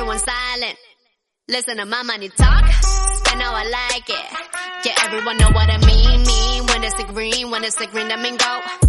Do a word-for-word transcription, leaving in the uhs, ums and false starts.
everyone silent. Listen to my money talk, and now I like it. Yeah, everyone know what I mean, mean. When it's the green, when it's the green, that mean go.